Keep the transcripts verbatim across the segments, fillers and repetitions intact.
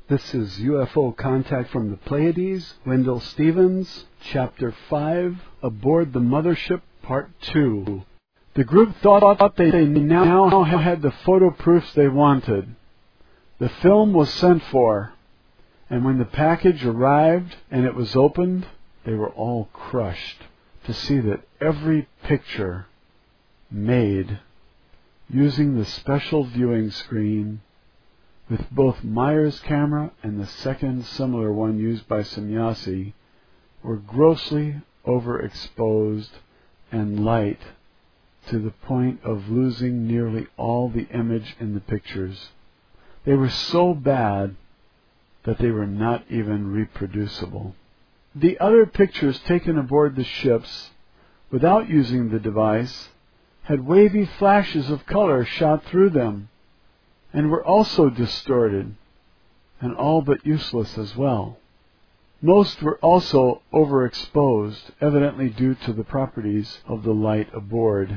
This is U F O Contact from the Pleiades, Wendell Stevens, Chapter five, Aboard the Mothership, Part two. The group thought they now had the photo proofs they wanted. The film was sent for, and when the package arrived and it was opened, they were all crushed to see that every picture made using the special viewing screen with both Meyer's camera and the second similar one used by Semjase were grossly overexposed and light to the point of losing nearly all the image in the pictures. They were so bad that they were not even reproducible. The other pictures taken aboard the ships without using the device had wavy flashes of color shot through them, and were also distorted, and all but useless as well. Most were also overexposed, evidently due to the properties of the light aboard.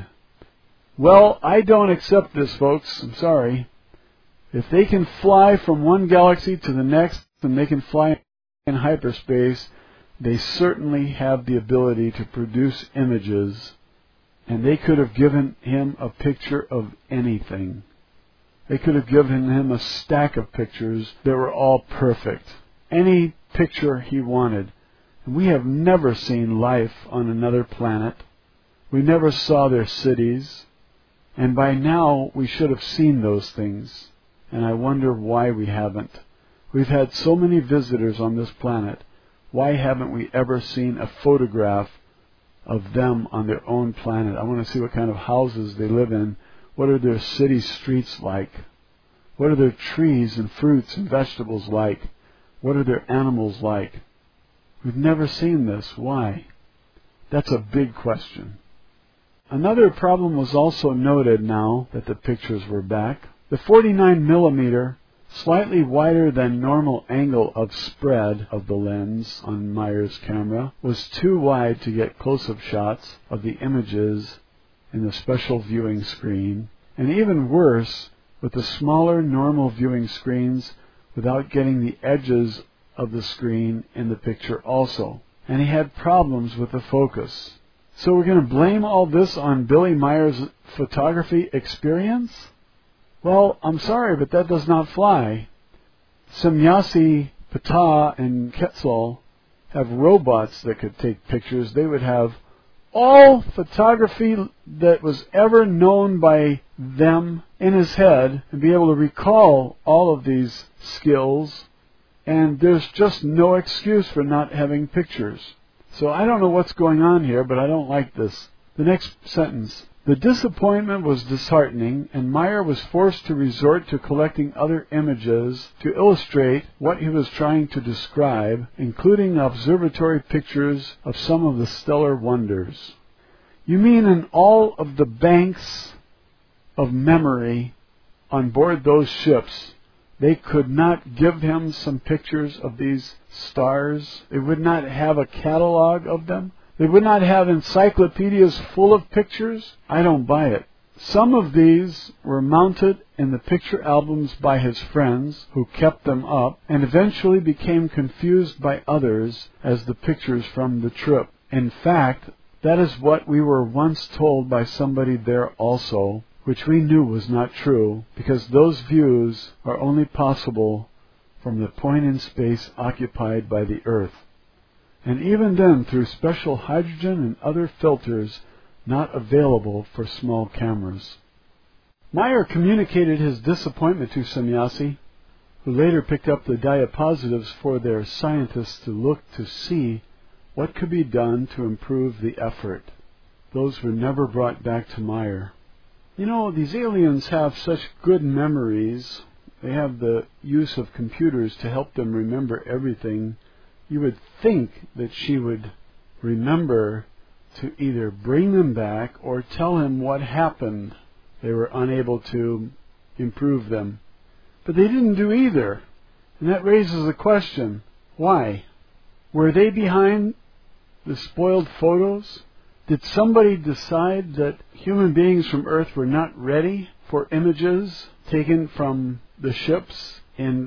Well, I don't accept this, folks. I'm sorry. If they can fly from one galaxy to the next, and they can fly in hyperspace, they certainly have the ability to produce images, and they could have given him a picture of anything. They could have given him a stack of pictures that were all perfect. Any picture he wanted. And we have never seen life on another planet. We never saw their cities. And by now we should have seen those things. And I wonder why we haven't. We've had so many visitors on this planet. Why haven't we ever seen a photograph of them on their own planet? I want to see what kind of houses they live in. What are their city streets like? What are their trees and fruits and vegetables like? What are their animals like? We've never seen this. Why? That's a big question. Another problem was also noted now that the pictures were back. The forty-nine millimeter, slightly wider than normal angle of spread of the lens on Meyer's camera was too wide to get close-up shots of the images in the special viewing screen, and even worse, with the smaller normal viewing screens without getting the edges of the screen in the picture also. And he had problems with the focus. So we're going to blame all this on Billy Meyer's photography experience? Well, I'm sorry, but that does not fly. Semjase, Ptah, and Quetzal have robots that could take pictures. They would have all photography that was ever known by them in his head and be able to recall all of these skills, and there's just no excuse for not having pictures. So I don't know what's going on here, but I don't like this. The next sentence. The disappointment was disheartening, and Meyer was forced to resort to collecting other images to illustrate what he was trying to describe, including observatory pictures of some of the stellar wonders. You mean in all of the banks of memory on board those ships, they could not give him some pictures of these stars? They would not have a catalog of them? They would not have encyclopedias full of pictures? I don't buy it. Some of these were mounted in the picture albums by his friends, who kept them up, and eventually became confused by others as the pictures from the trip. In fact, that is what we were once told by somebody there also, which we knew was not true, because those views are only possible from the point in space occupied by the Earth. And even then through special hydrogen and other filters not available for small cameras. Meyer communicated his disappointment to Semjase, who later picked up the diapositives for their scientists to look to see what could be done to improve the effort. Those were never brought back to Meyer. You know, these aliens have such good memories. They have the use of computers to help them remember everything. You would think that she would remember to either bring them back or tell him what happened. They were unable to improve them. But they didn't do either. And that raises the question, why? Were they behind the spoiled photos? Did somebody decide that human beings from Earth were not ready for images taken from the ships in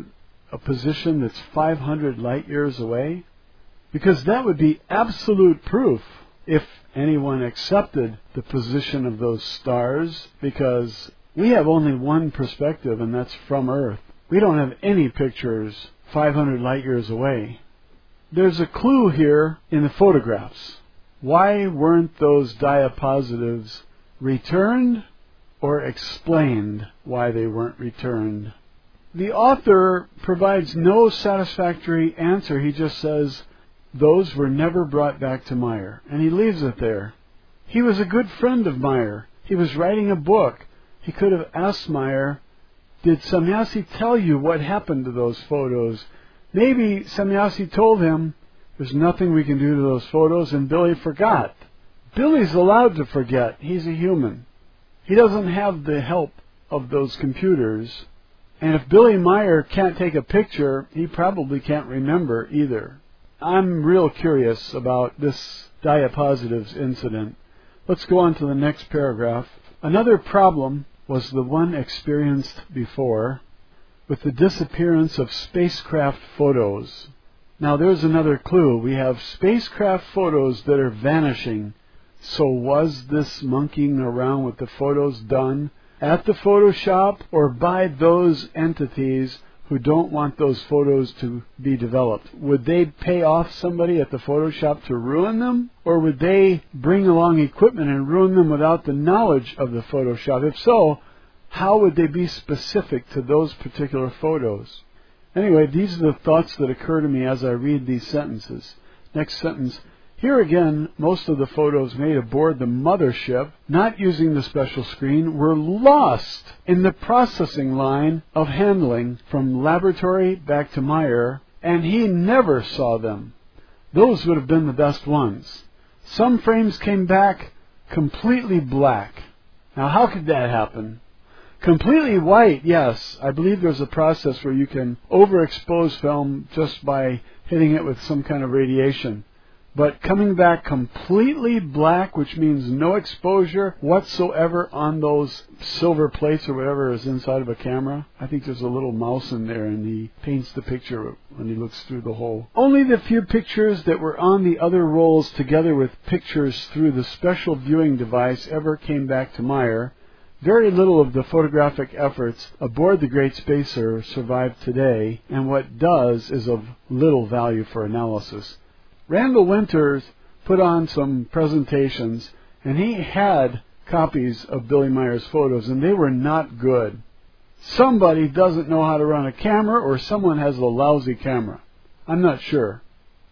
a position that's five hundred light years away? Because that would be absolute proof if anyone accepted the position of those stars, because we have only one perspective, and that's from Earth. We don't have any pictures five hundred light years away. There's a clue here in the photographs. Why weren't those diapositives returned or explained why they weren't returned? The author provides no satisfactory answer. He just says, those were never brought back to Meyer. And he leaves it there. He was a good friend of Meyer. He was writing a book. He could have asked Meyer, did Semjase tell you what happened to those photos? Maybe Semjase told him, there's nothing we can do to those photos, and Billy forgot. Billy's allowed to forget. He's a human. He doesn't have the help of those computers. And if Billy Meyer can't take a picture, he probably can't remember either. I'm real curious about this diapositives incident. Let's go on to the next paragraph. Another problem was the one experienced before with the disappearance of spacecraft photos. Now there's another clue. We have spacecraft photos that are vanishing. So was this monkeying around with the photos done at the Photoshop or by those entities who don't want those photos to be developed? Would they pay off somebody at the Photoshop to ruin them? Or would they bring along equipment and ruin them without the knowledge of the Photoshop? If so, how would they be specific to those particular photos? Anyway, these are the thoughts that occur to me as I read these sentences. Next sentence. Here again, most of the photos made aboard the mothership, not using the special screen, were lost in the processing line of handling from laboratory back to Meyer, and he never saw them. Those would have been the best ones. Some frames came back completely black. Now, how could that happen? Completely white, yes. I believe there's a process where you can overexpose film just by hitting it with some kind of radiation. But coming back completely black, which means no exposure whatsoever on those silver plates or whatever is inside of a camera. I think there's a little mouse in there, and he paints the picture when he looks through the hole. Only the few pictures that were on the other rolls together with pictures through the special viewing device ever came back to Meyer. Very little of the photographic efforts aboard the Great Spacer survive today, and what does is of little value for analysis. Randall Winters put on some presentations, and he had copies of Billy Meyer's photos, and they were not good. Somebody doesn't know how to run a camera, or someone has a lousy camera. I'm not sure.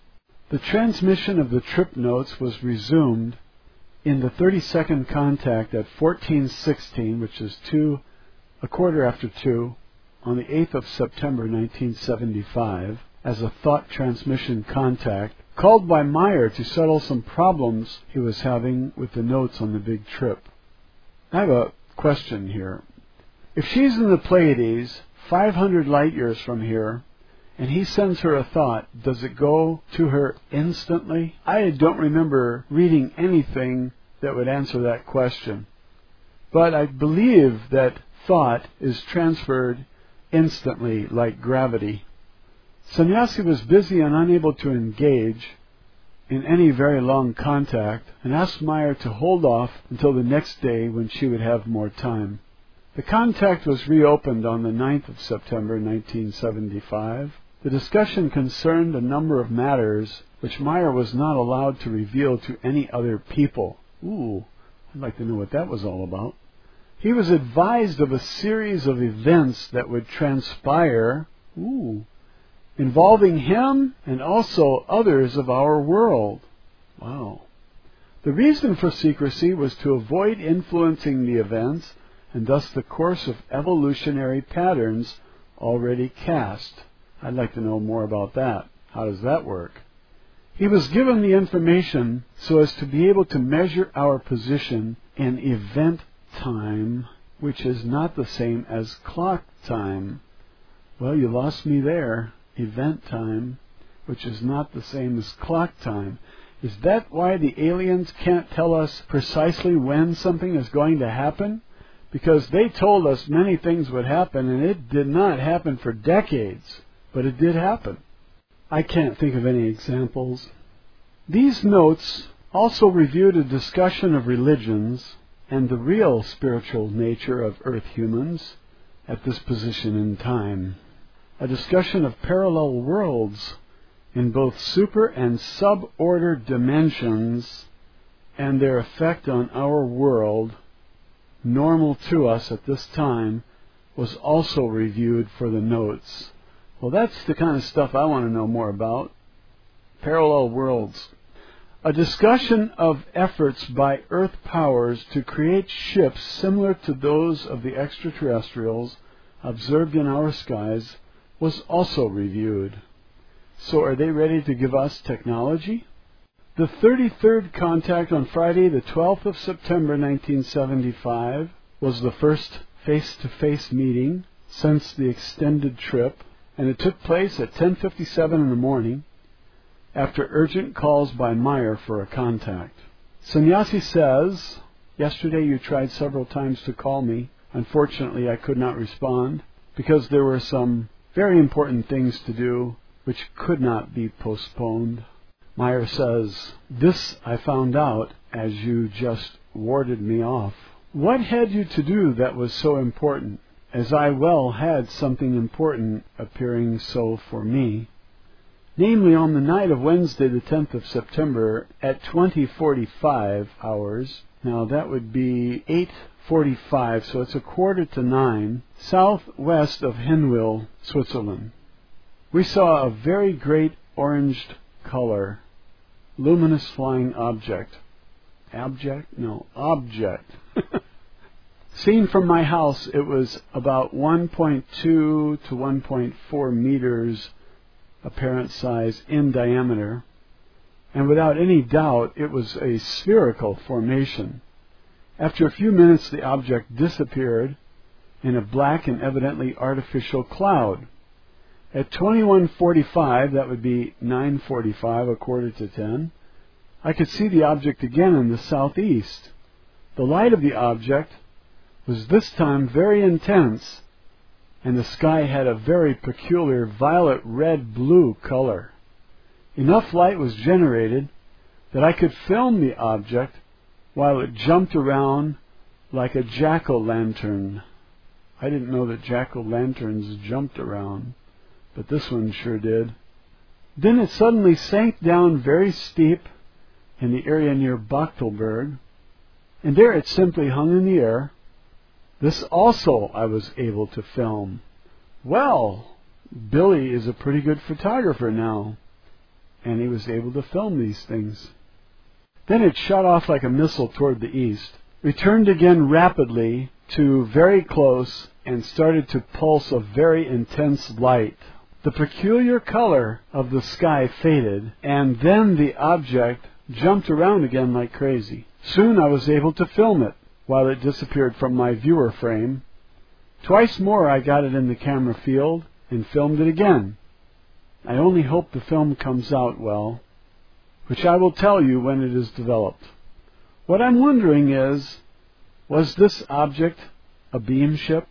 The transmission of the trip notes was resumed in the thirty-second contact at fourteen sixteen, which is two, a quarter after two, on the eighth of September nineteen seventy-five, as a thought transmission contact, called by Meyer to settle some problems he was having with the notes on the big trip. I have a question here. If she's in the Pleiades, five hundred light years from here, and he sends her a thought, does it go to her instantly? I don't remember reading anything that would answer that question. But I believe that thought is transferred instantly, like gravity. Semjase was busy and unable to engage in any very long contact, and asked Meyer to hold off until the next day when she would have more time. The contact was reopened on the ninth of September nineteen seventy-five. The discussion concerned a number of matters which Meyer was not allowed to reveal to any other people. Ooh, I'd like to know what that was all about. He was advised of a series of events that would transpire, ooh, involving him and also others of our world. Wow. The reason for secrecy was to avoid influencing the events and thus the course of evolutionary patterns already cast. I'd like to know more about that. How does that work? He was given the information so as to be able to measure our position in event time, which is not the same as clock time. Well, you lost me there. Event time, which is not the same as clock time. Is that why the aliens can't tell us precisely when something is going to happen? Because they told us many things would happen, and it did not happen for decades. but it did happen. I can't think of any examples. These notes also reviewed a discussion of religions and the real spiritual nature of Earth humans at this position in time. A discussion of parallel worlds in both super and suborder dimensions and their effect on our world, normal to us at this time, was also reviewed for the notes. Well, that's the kind of stuff I want to know more about. Parallel worlds. A discussion of efforts by Earth powers to create ships similar to those of the extraterrestrials observed in our skies was also reviewed. So are they ready to give us technology? The thirty-third contact on Friday, the twelfth of September, nineteen seventy-five, was the first face-to-face meeting since the extended trip, and it took place at ten fifty-seven in the morning after urgent calls by Meyer for a contact. Sannyasi says, yesterday you tried several times to call me. Unfortunately, I could not respond because there were some very important things to do which could not be postponed. Meyer says, this I found out as you just warded me off. What had you to do that was so important, as I well had something important appearing so for me? Namely, on the night of Wednesday, the tenth of September, at twenty forty-five hours, now that would be eight forty-five, so it's a quarter to nine, southwest of Hinwil, Switzerland. We saw a very great oranged color, luminous flying object. Abject? No, object. Seen from my house, it was about one point two to one point four meters apparent size in diameter, and without any doubt it was a spherical formation. After a few minutes the object disappeared in a black and evidently artificial cloud. At twenty-one forty-five, that would be nine forty-five, a quarter to ten, I could see the object again in the southeast. The light of the object was this time very intense, and the sky had a very peculiar violet-red-blue color. Enough light was generated that I could film the object while it jumped around like a jack-o'-lantern. I didn't know that jack-o'-lanterns jumped around, but this one sure did. Then it suddenly sank down very steep in the area near Bachtelberg, and there it simply hung in the air. This also I was able to film. Well, Billy is a pretty good photographer now, and he was able to film these things. Then it shot off like a missile toward the east, returned again rapidly to very close, and started to pulse a very intense light. The peculiar color of the sky faded, and then the object jumped around again like crazy. Soon I was able to film it while it disappeared from my viewer frame. Twice more I got it in the camera field and filmed it again. I only hope the film comes out well, which I will tell you when it is developed. What I'm wondering is, was this object a beam ship?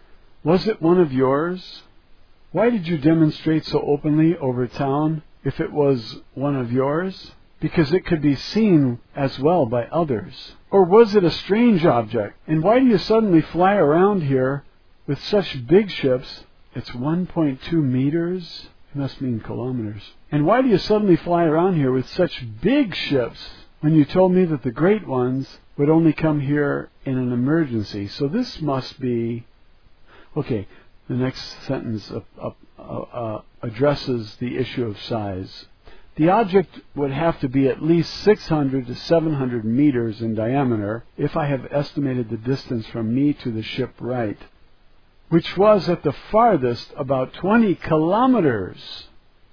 Was it one of yours? Why did you demonstrate so openly over town if it was one of yours? Because it could be seen as well by others. Or was it a strange object? And why do you suddenly fly around here with such big ships? It's one point two meters. It must mean kilometers. And why do you suddenly fly around here with such big ships when you told me that the great ones would only come here in an emergency? So this must be... Okay, the next sentence uh, uh, uh, addresses the issue of size. The object would have to be at least six hundred to seven hundred meters in diameter if I have estimated the distance from me to the ship right, which was at the farthest about twenty kilometers.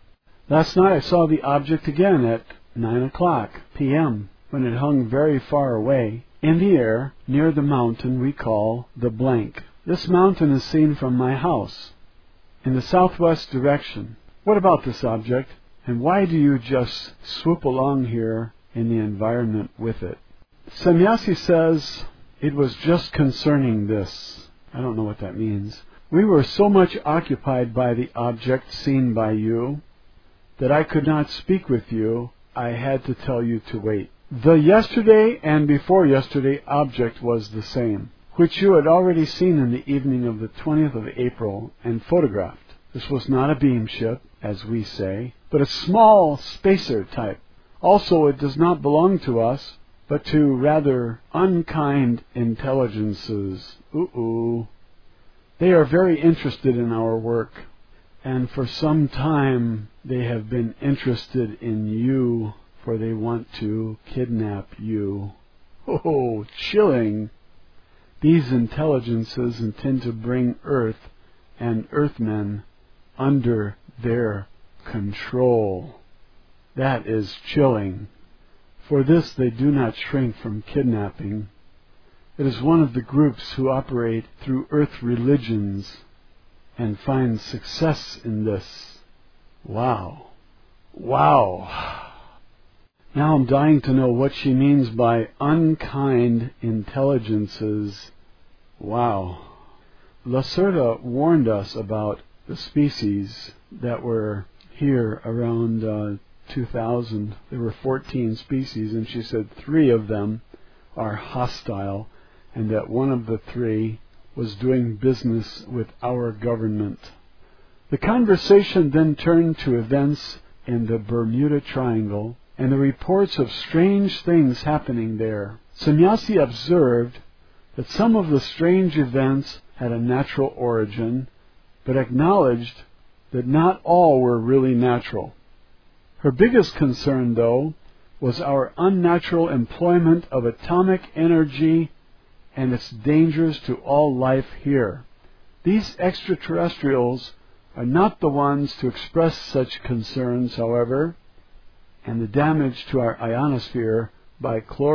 Last night I saw the object again at nine o'clock p m when it hung very far away in the air near the mountain we call the Blank. This mountain is seen from my house in the southwest direction. What about this object? And why do you just swoop along here in the environment with it? Sannyasi says, it was just concerning this. I don't know what that means. We were so much occupied by the object seen by you that I could not speak with you. I had to tell you to wait. The yesterday and before yesterday object was the same, which you had already seen in the evening of the twentieth of April and photographed. This was not a beam ship, as we say, but a small spacer type. Also, it does not belong to us, but to rather unkind intelligences. Ooh-ooh. They are very interested in our work, and for some time they have been interested in you, for they want to kidnap you. Oh, chilling! These intelligences intend to bring Earth and Earthmen under their control. That is chilling. For this they do not shrink from kidnapping. It is one of the groups who operate through Earth religions and find success in this. Wow. Wow. Now I'm dying to know what she means by unkind intelligences. Wow. Lacerda warned us about the species that were here around uh, two thousand. There were fourteen species, and she said three of them are hostile, and that one of the three was doing business with our government. The conversation then turned to events in the Bermuda Triangle and the reports of strange things happening there. Sannyasi observed that some of the strange events had a natural origin, but acknowledged that not all were really natural. Her biggest concern, though, was our unnatural employment of atomic energy and its dangers to all life here. These extraterrestrials are not the ones to express such concerns, however, and the damage to our ionosphere by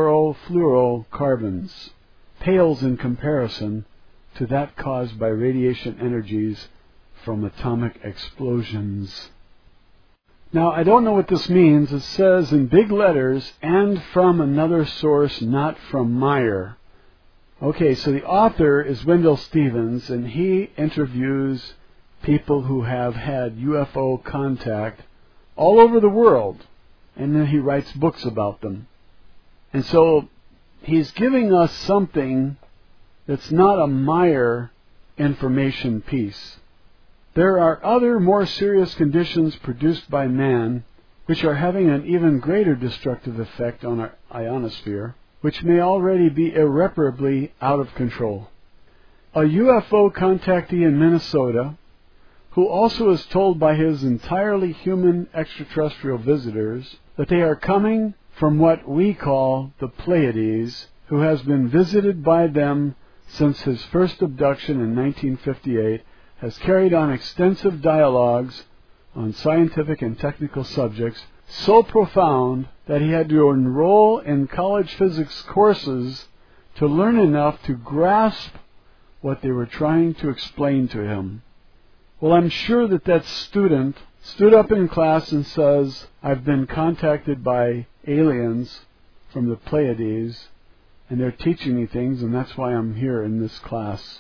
chlorofluorocarbons pales in comparison to that caused by radiation energies from atomic explosions. Now, I don't know what this means. It says in big letters, and from another source, not from Meyer. Okay, so the author is Wendell Stevens, and he interviews people who have had U F O contact all over the world, and then he writes books about them. And so he's giving us something that's not a Meyer information piece. There are other more serious conditions produced by man which are having an even greater destructive effect on our ionosphere, which may already be irreparably out of control. A U F O contactee in Minnesota, who also is told by his entirely human extraterrestrial visitors that they are coming from what we call the Pleiades, who has been visited by them since his first abduction in nineteen fifty-eight, has carried on extensive dialogues on scientific and technical subjects so profound that he had to enroll in college physics courses to learn enough to grasp what they were trying to explain to him. Well, I'm sure that that student stood up in class and says, I've been contacted by aliens from the Pleiades, and they're teaching me things, and that's why I'm here in this class.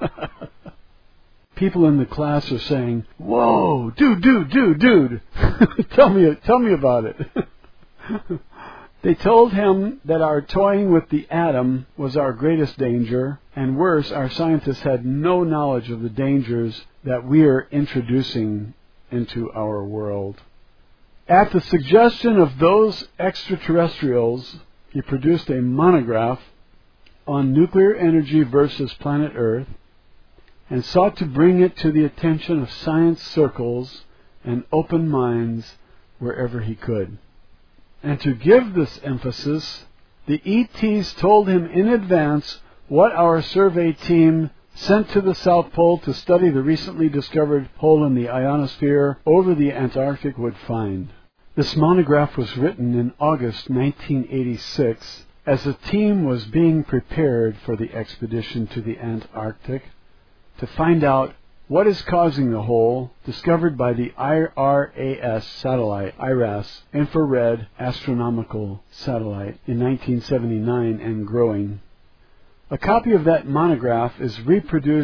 People in the class are saying, whoa, dude, dude, dude, dude, tell me, tell me about it. They told him that our toying with the atom was our greatest danger, and worse, our scientists had no knowledge of the dangers that we are introducing into our world. At the suggestion of those extraterrestrials, he produced a monograph on nuclear energy versus planet Earth, and sought to bring it to the attention of science circles and open minds wherever he could. And to give this emphasis, the E Ts told him in advance what our survey team sent to the South Pole to study the recently discovered hole in the ionosphere over the Antarctic would find. This monograph was written in August nineteen eighty-six as the team was being prepared for the expedition to the Antarctic to find out what is causing the hole discovered by the I R A S satellite, I R A S, infrared astronomical satellite, in nineteen seventy-nine and growing. A copy of that monograph is reproduced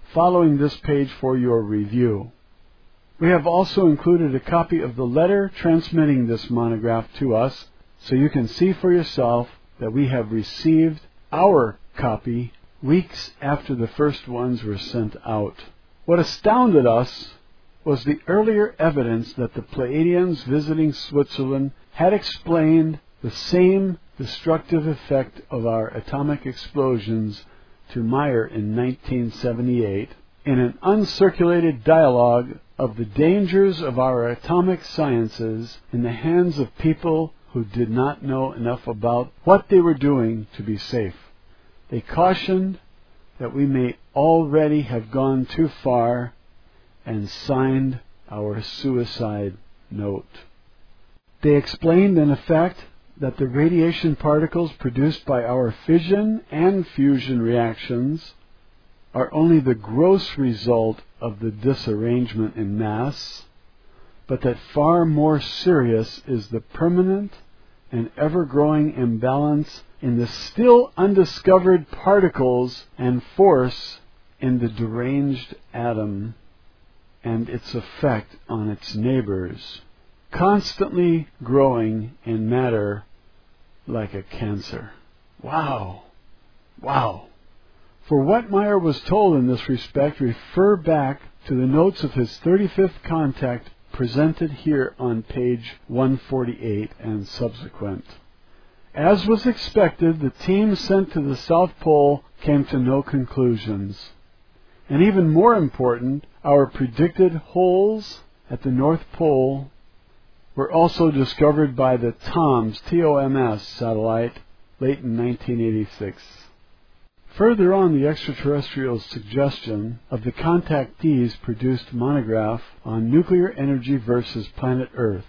following this page for your review. We have also included a copy of the letter transmitting this monograph to us, so you can see for yourself that we have received our copy weeks after the first ones were sent out. What astounded us was the earlier evidence that the Pleiadians visiting Switzerland had explained the same destructive effect of our atomic explosions to Meyer in nineteen seventy-eight in an uncirculated dialogue of the dangers of our atomic sciences in the hands of people who did not know enough about what they were doing to be safe. They cautioned that we may already have gone too far and signed our suicide note. They explained, in effect, that the radiation particles produced by our fission and fusion reactions are only the gross result of the disarrangement in mass, but that far more serious is the permanent and ever-growing imbalance in the still undiscovered particles and force in the deranged atom and its effect on its neighbors, constantly growing in matter like a cancer. Wow! Wow! For what Meyer was told in this respect, refer back to the notes of his thirty-fifth contact presented here on page one forty-eight and subsequent. As was expected, the team sent to the South Pole came to no conclusions. And even more important, our predicted holes at the North Pole were also discovered by the TOMS, T O M S satellite late in nineteen eighty-six. Further on, the extraterrestrials' suggestion of the contactees produced monograph on nuclear energy versus planet Earth.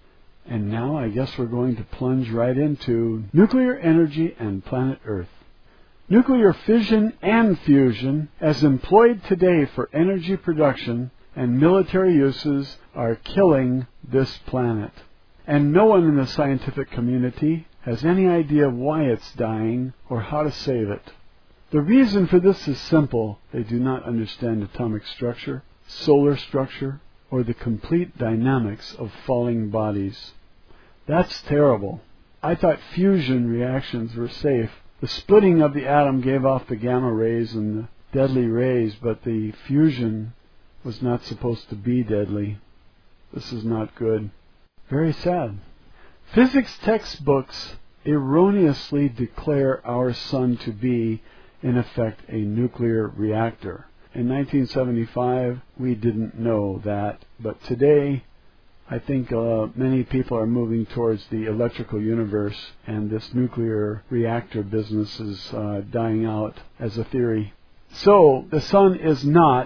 And now I guess we're going to plunge right into nuclear energy and planet Earth. Nuclear fission and fusion, as employed today for energy production and military uses, are killing this planet. And no one in the scientific community has any idea why it's dying or how to save it. The reason for this is simple. They do not understand atomic structure, solar structure, or the complete dynamics of falling bodies. That's terrible. I thought fusion reactions were safe. The splitting of the atom gave off the gamma rays and the deadly rays, but the fusion was not supposed to be deadly. This is not good. Very sad. Physics textbooks erroneously declare our sun to be, in effect, a nuclear reactor. In nineteen seventy-five, we didn't know that, but today, I think uh, many people are moving towards the electrical universe, and this nuclear reactor business is uh, dying out as a theory. So, the sun is not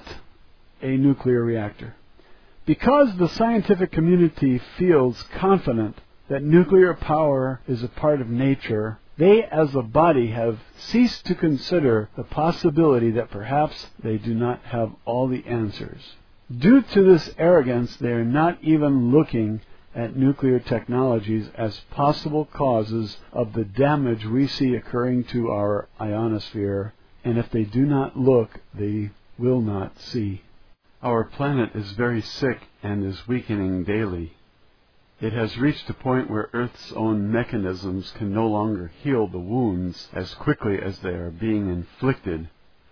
a nuclear reactor. Because the scientific community feels confident that nuclear power is a part of nature, they as a body have ceased to consider the possibility that perhaps they do not have all the answers. Due to this arrogance, they are not even looking at nuclear technologies as possible causes of the damage we see occurring to our ionosphere, and if they do not look, they will not see. Our planet is very sick and is weakening daily. It has reached a point where Earth's own mechanisms can no longer heal the wounds as quickly as they are being inflicted.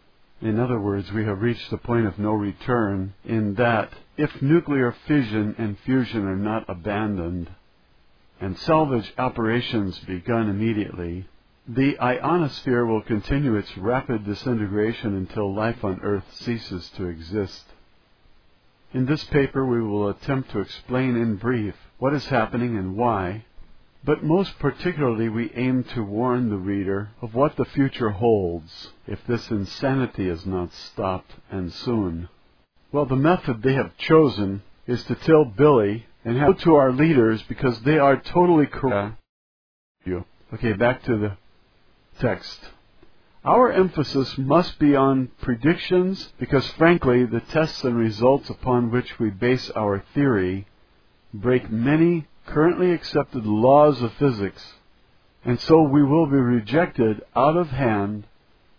In other words, we have reached the point of no return in that if nuclear fission and fusion are not abandoned and salvage operations begun immediately, the ionosphere will continue its rapid disintegration until life on Earth ceases to exist. In this paper, we will attempt to explain in brief what is happening and why, but most particularly we aim to warn the reader of what the future holds if this insanity is not stopped, and soon. Well, the method they have chosen is to tell Billy and go to our leaders because they are totally correct. Okay, back to the text. Our emphasis must be on predictions because, frankly, the tests and results upon which we base our theory break many currently accepted laws of physics, and so we will be rejected out of hand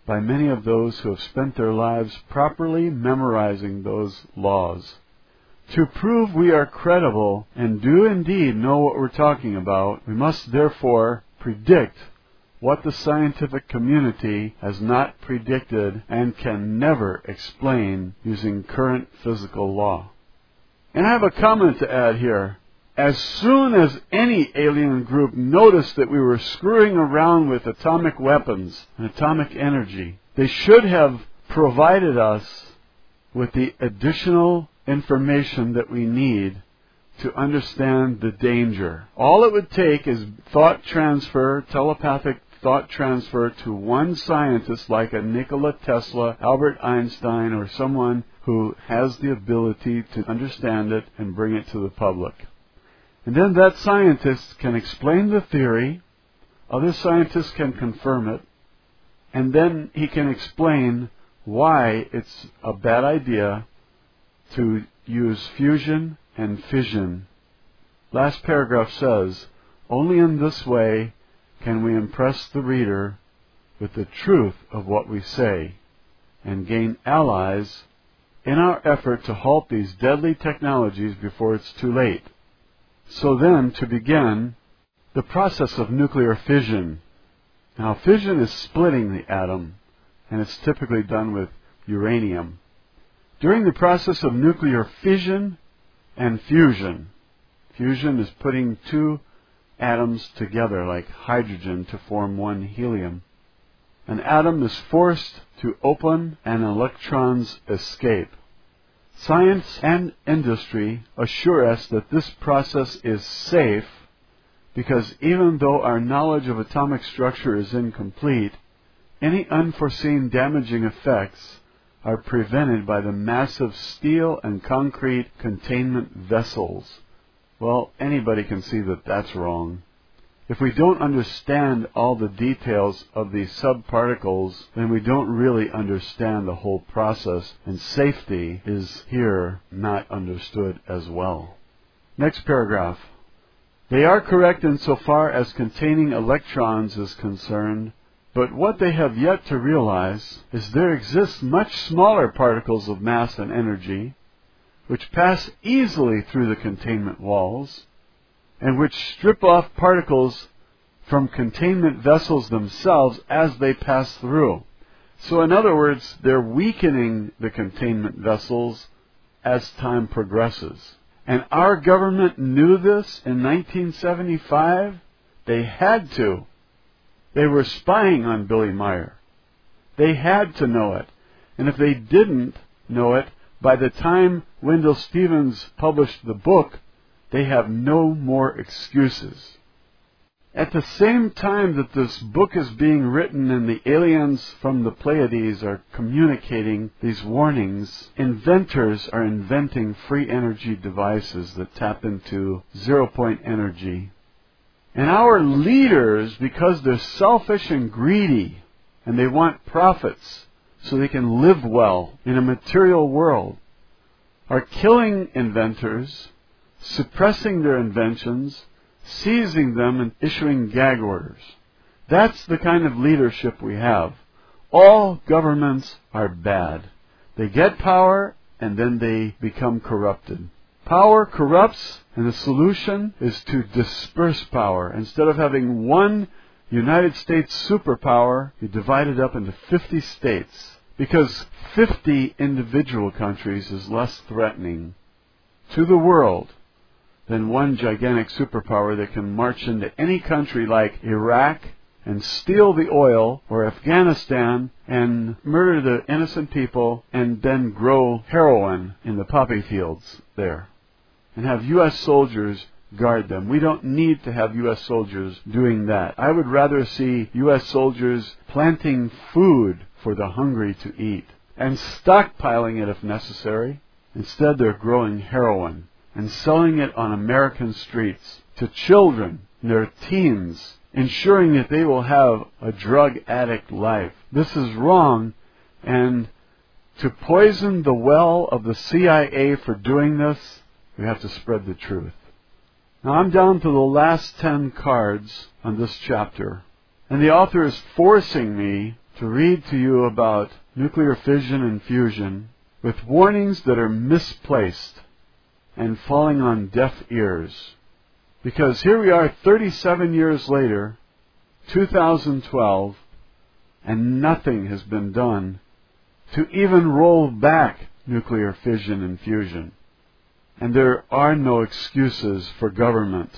by many of those who have spent their lives properly memorizing those laws. To prove we are credible and do indeed know what we're talking about, we must therefore predict what the scientific community has not predicted and can never explain using current physical law. And I have a comment to add here. As soon as any alien group noticed that we were screwing around with atomic weapons and atomic energy, they should have provided us with the additional information that we need to understand the danger. All it would take is thought transfer, telepathic thought transfer to one scientist like a Nikola Tesla, Albert Einstein, or someone who has the ability to understand it and bring it to the public. And then that scientist can explain the theory, other scientists can confirm it, and then he can explain why it's a bad idea to use fusion and fission. Last paragraph says, only in this way can we impress the reader with the truth of what we say and gain allies in our effort to halt these deadly technologies before it's too late. So then, to begin, the process of nuclear fission. Now, fission is splitting the atom, and it's typically done with uranium. During the process of nuclear fission and fusion, fusion is putting two atoms together like hydrogen to form one helium. An atom is forced to open and electrons escape. Science and industry assure us that this process is safe because even though our knowledge of atomic structure is incomplete, any unforeseen damaging effects are prevented by the massive steel and concrete containment vessels. Well, anybody can see that that's wrong. If we don't understand all the details of these subparticles, then we don't really understand the whole process, and safety is here not understood as well. Next paragraph. They are correct insofar as containing electrons is concerned, but what they have yet to realize is there exist much smaller particles of mass and energy, which pass easily through the containment walls, and which strip off particles from containment vessels themselves as they pass through. So in other words, they're weakening the containment vessels as time progresses. And our government knew this in nineteen seventy-five. They had to. They were spying on Billy Meyer. They had to know it. And if they didn't know it, by the time Wendell Stevens published the book, they have no more excuses. At the same time that this book is being written and the aliens from the Pleiades are communicating these warnings, inventors are inventing free energy devices that tap into zero-point energy. And our leaders, because they're selfish and greedy, and they want profits so they can live well in a material world, are killing inventors, suppressing their inventions, seizing them and issuing gag orders. That's the kind of leadership we have. All governments are bad. They get power and then they become corrupted. Power corrupts, and the solution is to disperse power. Instead of having one United States superpower, you divide it up into fifty states. Because fifty individual countries is less threatening to the world than one gigantic superpower that can march into any country like Iraq and steal the oil, or Afghanistan and murder the innocent people and then grow heroin in the poppy fields there and have U S soldiers guard them. We don't need to have U S soldiers doing that. I would rather see U S soldiers planting food for the hungry to eat and stockpiling it if necessary. Instead, they're growing heroin and selling it on American streets to children, their teens, ensuring that they will have a drug addict life. This is wrong, and to poison the well of the C I A for doing this, we have to spread the truth. Now I'm down to the last ten cards on this chapter, and the author is forcing me, to read to you about nuclear fission and fusion with warnings that are misplaced and falling on deaf ears. Because here we are thirty-seven years later, two thousand twelve, and nothing has been done to even roll back nuclear fission and fusion. And there are no excuses for government.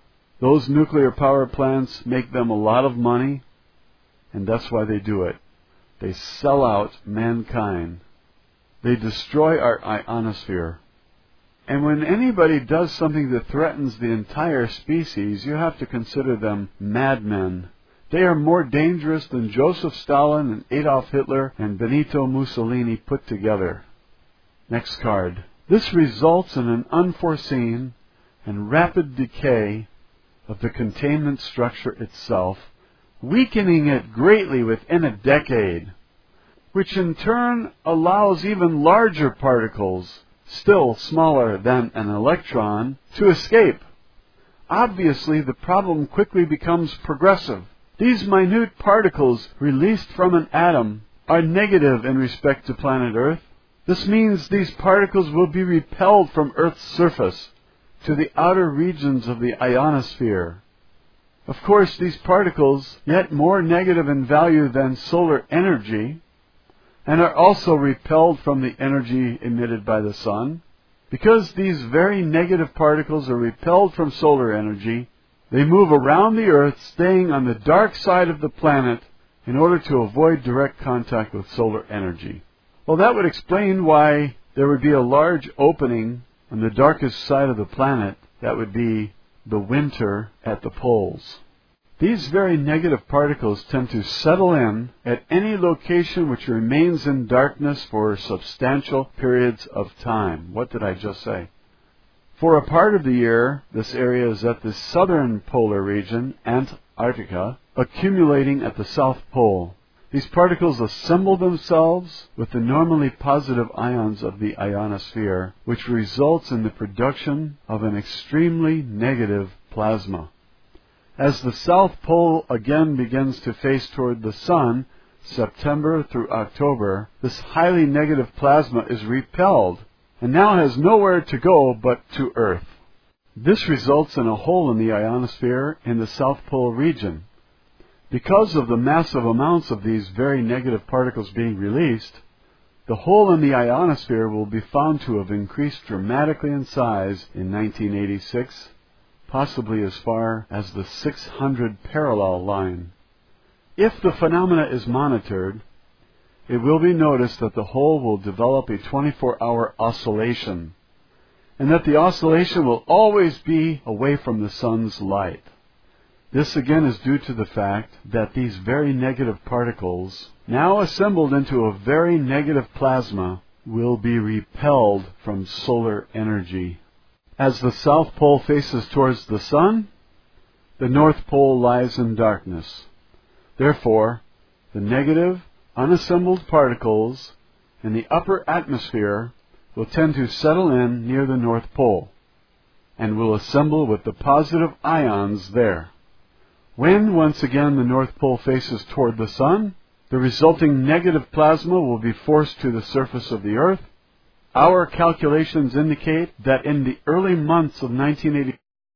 Those nuclear power plants make them a lot of money, and that's why they do it. They sell out mankind. They destroy our ionosphere. And when anybody does something that threatens the entire species, you have to consider them madmen. They are more dangerous than Joseph Stalin and Adolf Hitler and Benito Mussolini put together. Next card. This results in an unforeseen and rapid decay of the containment structure itself, weakening it greatly within a decade, which in turn allows even larger particles, still smaller than an electron, to escape. Obviously, the problem quickly becomes progressive. These minute particles released from an atom are negative in respect to planet Earth. This means these particles will be repelled from Earth's surface to the outer regions of the ionosphere. Of course, these particles, yet more negative in value than solar energy, and are also repelled from the energy emitted by the sun. Because these very negative particles are repelled from solar energy, they move around the Earth, staying on the dark side of the planet in order to avoid direct contact with solar energy. Well, that would explain why there would be a large opening on the darkest side of the planet. That would be the winter at the poles. These very negative particles tend to settle in at any location which remains in darkness for substantial periods of time. What did I just say? For a part of the year, this area is at the southern polar region, Antarctica, accumulating at the South Pole. These particles assemble themselves with the normally positive ions of the ionosphere, which results in the production of an extremely negative plasma. As the South Pole again begins to face toward the Sun, September through October, this highly negative plasma is repelled and now has nowhere to go but to Earth. This results in a hole in the ionosphere in the South Pole region. Because of the massive amounts of these very negative particles being released, the hole in the ionosphere will be found to have increased dramatically in size in nineteen eighty-six, possibly as far as the six hundred parallel line. If the phenomena is monitored, it will be noticed that the hole will develop a twenty-four hour oscillation, and that the oscillation will always be away from the sun's light. This again is due to the fact that these very negative particles, now assembled into a very negative plasma, will be repelled from solar energy. As the South Pole faces towards the Sun, the North Pole lies in darkness. Therefore, the negative, unassembled particles in the upper atmosphere will tend to settle in near the North Pole, and will assemble with the positive ions there. When, once again, the North Pole faces toward the Sun, the resulting negative plasma will be forced to the surface of the Earth. Our calculations indicate that in the early months of nineteen eighty,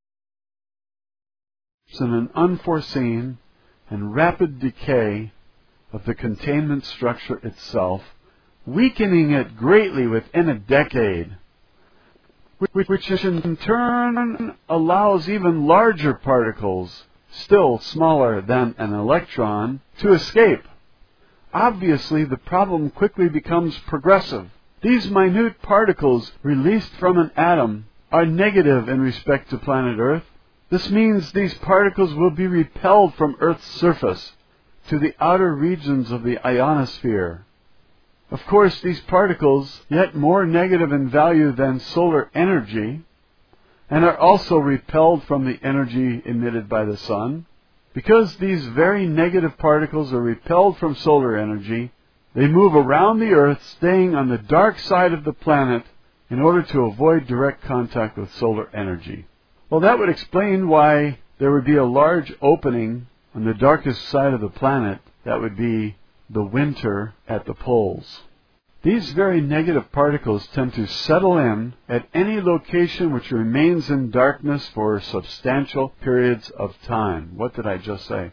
in an unforeseen and rapid decay of the containment structure itself, weakening it greatly within a decade, which in turn allows even larger particles, still smaller than an electron, to escape. Obviously, the problem quickly becomes progressive. These minute particles released from an atom are negative in respect to planet Earth. This means these particles will be repelled from Earth's surface to the outer regions of the ionosphere. Of course, these particles, yet more negative in value than solar energy, and are also repelled from the energy emitted by the sun. Because these very negative particles are repelled from solar energy, they move around the Earth, staying on the dark side of the planet in order to avoid direct contact with solar energy. Well, that would explain why there would be a large opening on the darkest side of the planet. That would be the winter at the poles. These very negative particles tend to settle in at any location which remains in darkness for substantial periods of time. What did I just say?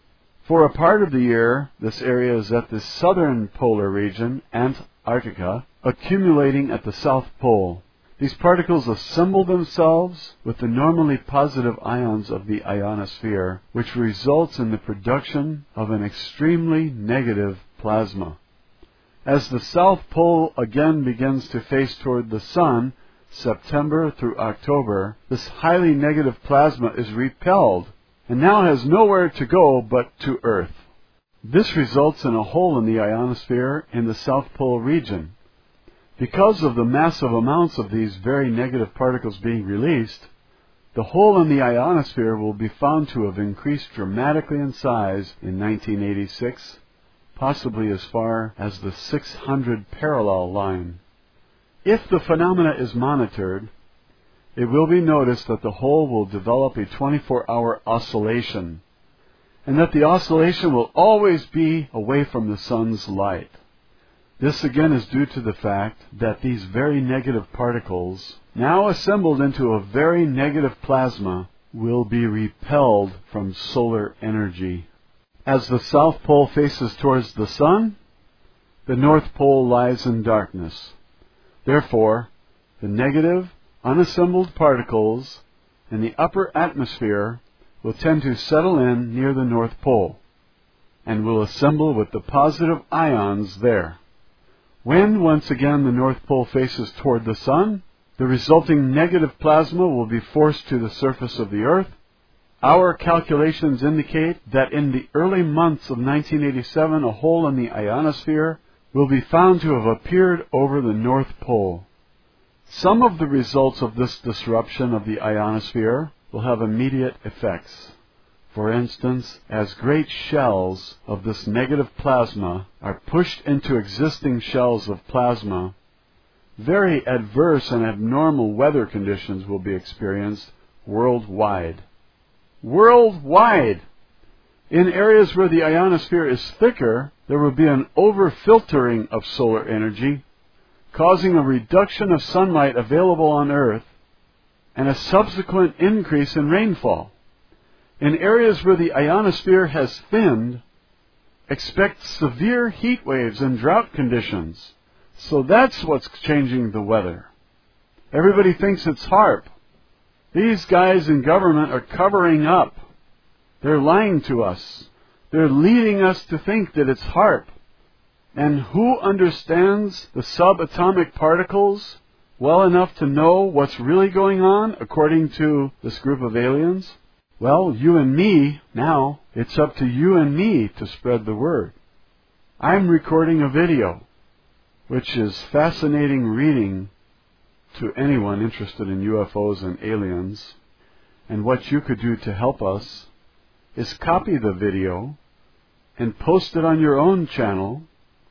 For a part of the year, this area is at the southern polar region, Antarctica, accumulating at the South Pole. These particles assemble themselves with the normally positive ions of the ionosphere, which results in the production of an extremely negative plasma. As the South Pole again begins to face toward the Sun, September through October, this highly negative plasma is repelled and now has nowhere to go but to Earth. This results in a hole in the ionosphere in the South Pole region. Because of the massive amounts of these very negative particles being released, the hole in the ionosphere will be found to have increased dramatically in size in nineteen eighty-six, possibly as far as the six hundred parallel line. If the phenomena is monitored, it will be noticed that the hole will develop a twenty-four hour oscillation, and that the oscillation will always be away from the sun's light. This again is due to the fact that these very negative particles, now assembled into a very negative plasma, will be repelled from solar energy. As the South Pole faces towards the Sun, the North Pole lies in darkness. Therefore, the negative, unassembled particles in the upper atmosphere will tend to settle in near the North Pole, and will assemble with the positive ions there. When, once again, the North Pole faces toward the Sun, the resulting negative plasma will be forced to the surface of the Earth. Our calculations indicate that in the early months of nineteen eighty-seven, a hole in the ionosphere will be found to have appeared over the North Pole. Some of the results of this disruption of the ionosphere will have immediate effects. For instance, as great shells of this negative plasma are pushed into existing shells of plasma, very adverse and abnormal weather conditions will be experienced worldwide. Worldwide! In areas where the ionosphere is thicker, there will be an over-filtering of solar energy, causing a reduction of sunlight available on Earth and a subsequent increase in rainfall. In areas where the ionosphere has thinned, expect severe heat waves and drought conditions. So that's what's changing the weather. Everybody thinks it's HAARP. These guys in government are covering up. They're lying to us. They're leading us to think that it's HAARP. And who understands the subatomic particles well enough to know what's really going on according to this group of aliens? Well, you and me, now, it's up to you and me to spread the word. I'm recording a video, which is fascinating reading to anyone interested in U F Os and aliens. And what you could do to help us is copy the video and post it on your own channel,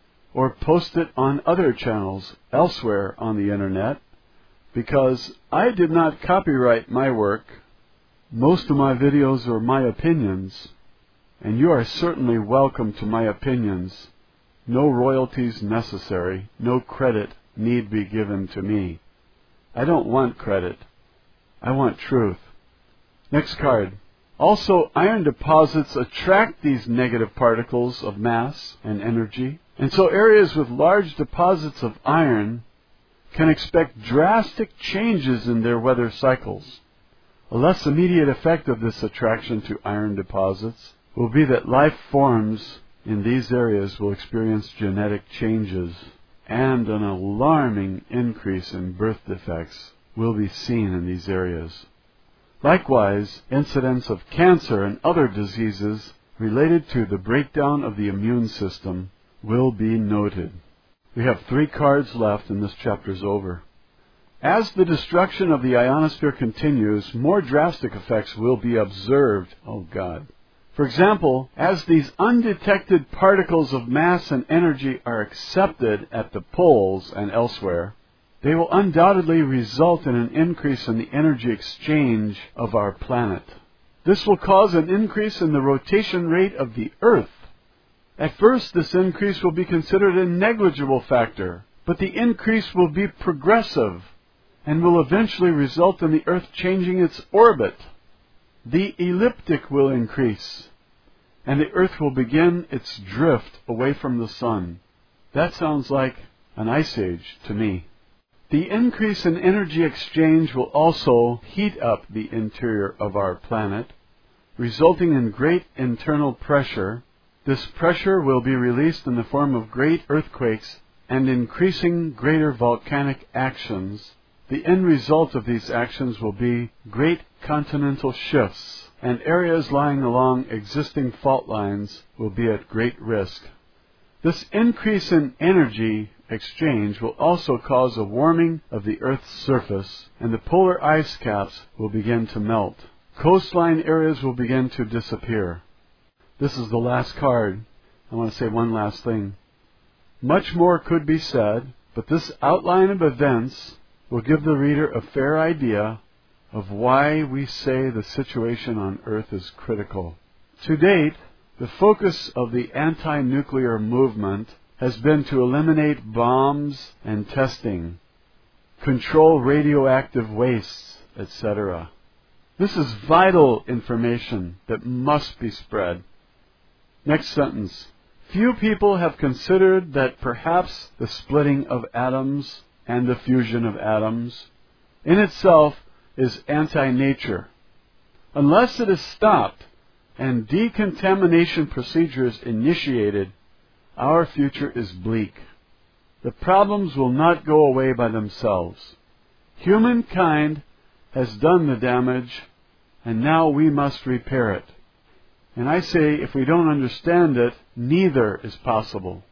or post it on other channels elsewhere on the internet, because I did not copyright my work. Most of my videos are my opinions, and you are certainly welcome to my opinions. No royalties necessary, no credit need be given to me. I don't want credit. I want truth. Next card. Also, iron deposits attract these negative particles of mass and energy, and so areas with large deposits of iron can expect drastic changes in their weather cycles. A less immediate effect of this attraction to iron deposits will be that life forms in these areas will experience genetic changes, and an alarming increase in birth defects will be seen in these areas. Likewise, incidents of cancer and other diseases related to the breakdown of the immune system will be noted. We have three cards left and this chapter is over. As the destruction of the ionosphere continues, more drastic effects will be observed. Oh God. For example, as these undetected particles of mass and energy are accepted at the poles and elsewhere, they will undoubtedly result in an increase in the energy exchange of our planet. This will cause an increase in the rotation rate of the Earth, At first, this increase will be considered a negligible factor, but the increase will be progressive and will eventually result in the Earth changing its orbit. The ecliptic will increase, and the Earth will begin its drift away from the Sun. That sounds like an ice age to me. The increase in energy exchange will also heat up the interior of our planet, resulting in great internal pressure. This pressure will be released in the form of great earthquakes and increasing greater volcanic actions. The end result of these actions will be great continental shifts, and areas lying along existing fault lines will be at great risk. This increase in energy exchange will also cause a warming of the Earth's surface, and the polar ice caps will begin to melt. Coastline areas will begin to disappear. This is the last card. I want to say one last thing. Much more could be said, but this outline of events will give the reader a fair idea of why we say the situation on Earth is critical. To date, the focus of the anti-nuclear movement has been to eliminate bombs and testing, control radioactive wastes, et cetera. This is vital information that must be spread. Next sentence. Few people have considered that perhaps the splitting of atoms and the fusion of atoms in itself is anti-nature. Unless it is stopped and decontamination procedures initiated, our future is bleak. The problems will not go away by themselves. Humankind has done the damage, and now we must repair it. And I say, if we don't understand it, neither is possible.